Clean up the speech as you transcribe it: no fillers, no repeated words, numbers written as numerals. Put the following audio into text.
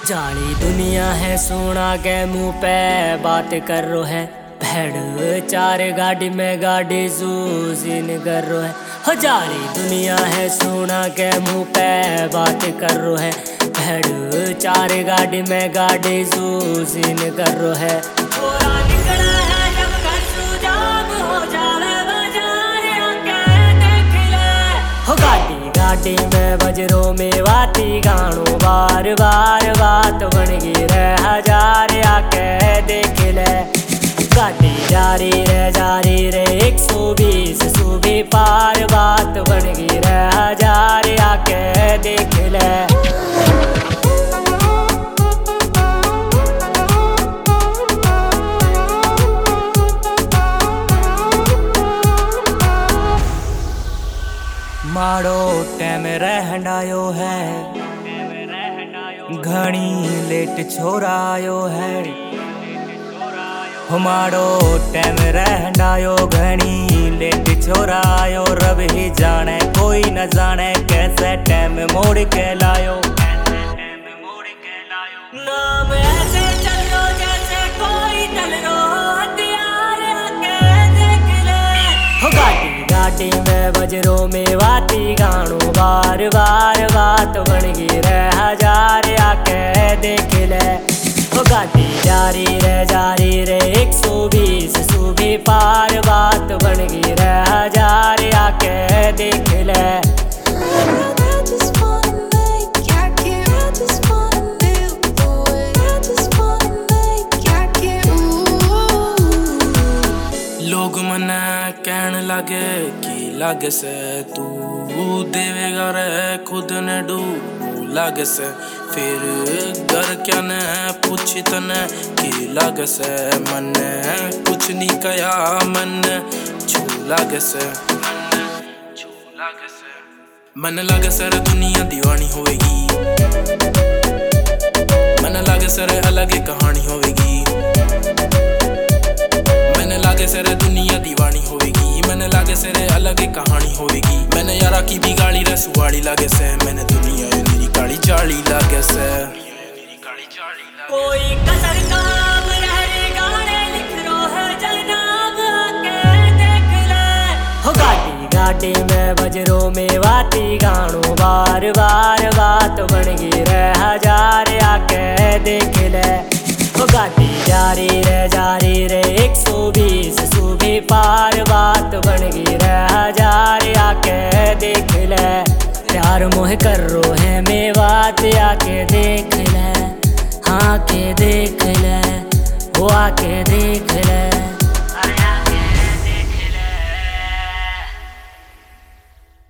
जाली दुनिया है सोना के मुंह पे बात कर रो है। भेड़ चार गाड़ी में गाड़ी जूझिन कर रो है। हो जाली दुनिया है सोना के मुंह पे बात कर रो है। भेड़ चार गाड़ी में गाड़ी जूझिन कर रो है। गाड़ी में बजरों में वाती गाणो बार बार बात बन गई रे हजार आके देख ले। गाड़ी जारी रे 120 सूबे पार बात बन गई रे हजार आके देख ले। माड़ो टैम रहंडायो है, घणी लेट छोरायो है। हमारो टैम रहंडायो घणी लेट छोरायो। रब ही जाने कोई न जाने कैसे टैम मोड़ के लायो। नाम ऐसे चल रो जैसे कोई चल रो हथियार आके देख ले। हो गाड़ी में बजरों में वाती गाणो बार बार बात बन गई रे हजार आके देख ले। हो गाड़ी जारी रे 120 सूबे पार बात बन गई रे हजार आके देख ले। लोग मने कहन लगे की लागे से तू देवेगा रे खुद ने डूब लागे से। फिर घर क्या ने पूछी तने की लागे से। मने कुछ नहीं कया मन छू लागे से। मन लागे से रे दुनिया दीवानी होएगी। मन लागे से रे अलग ही कहानी होएगी। मैंने लागे से रे दुनिया दीवानी होएगी। मैंने लागे से रे अलग ही कहानी होएगी। मैंने यारा की भी गाड़ी रे सुवाड़ी लागे से। मैंने दुनिया मेरी काली चाली लागे से। कोई कसर काम रह गाने लिख रो है जनाब आके देख ले। हो गाड़ी में बजरों में वाती गाणो बार बार बात बन गई रे हजार आके देख ले। हो गाड़ी जारी रे 120 सूबे पार बात बन गई रे हजार आके देख ले। प्यार मोह कर रो है मेवात आके देख ले। आके देख ले वो आके